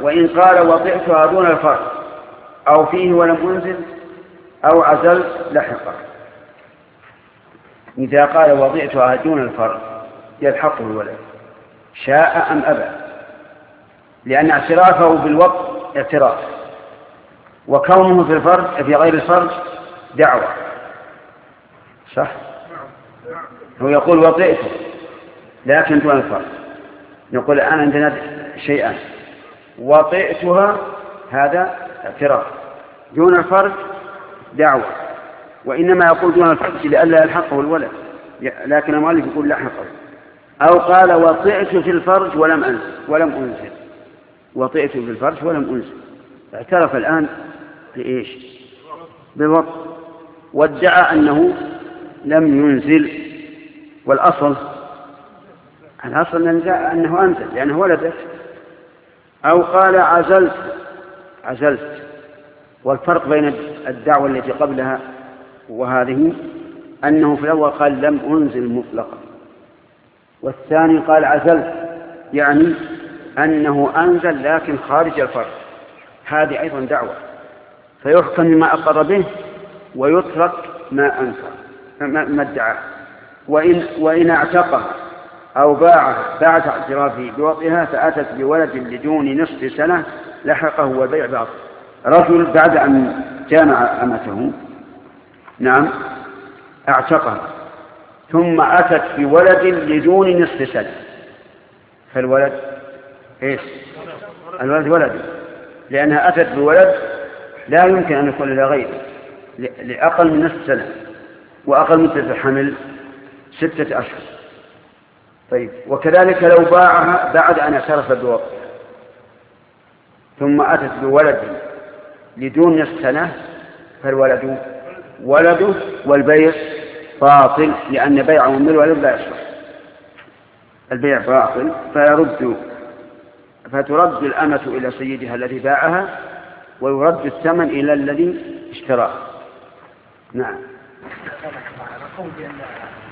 وإن قال وطئتها دون الفرق أو فيه ولم أنزل أو عزلت لحقه. إذا قال وطئتها دون الفرق يلحقه الولد شاء أم أبى، لأن اعترافه بالوقت اعتراف، وكونه في الفرج في غير الفرج دعوة. صح؟ هو يقول وطئته لكن دون الفرج. نقول الآن عندنا شيئان: وطئتها هذا اعتراف، دون الفرج دعوة، وإنما يقول دون الفرج لئلا يلحقه الولد، لكن المؤلف يقول لحقه. أو قال وطئت في الفرج ولم أنزل وطئت في الفرج ولم أنزل، اعترف الآن بإيش؟ بالوطء، وادعى أنه لم ينزل، والأصل أنه أنزل لأنه ولدت. أو قال عزلت، والفرق بين الدعوة التي قبلها وهذه أنه في الأول قال لم أنزل مطلقا، والثاني قال عزلت، يعني أنه أنزل لكن خارج الفرق. هذه أيضا دعوة، فيحكم بما أقر به ويترك ما أنكر ما ادعاه. وإن اعتقها أو باعها بعد اعترافه بوطئها فأتت بولد لدون نصف سنة لحقه والبيع باطل. رجل بعد أن جامع أمته اعتقها ثم أتت بولد لدون نصف سنة، فالولد إيش؟ الولد ولد، لأنها أتت بولد لا يمكن أن يكون إلى غيره لأقل من نصف سنة، وأقل مدة الحمل 6 أشهر. طيب، وكذلك لو باعها بعد أن اعترف بوطئها ثم أتت بولد لدون نصف سنة فالولد ولده والبيع باطل، لأن بيع من الولد لا يصح، البيع باطل. فترد الأمة إلى سيدها الذي باعها ويرد الثمن إلى الذي اشتراه. نعم.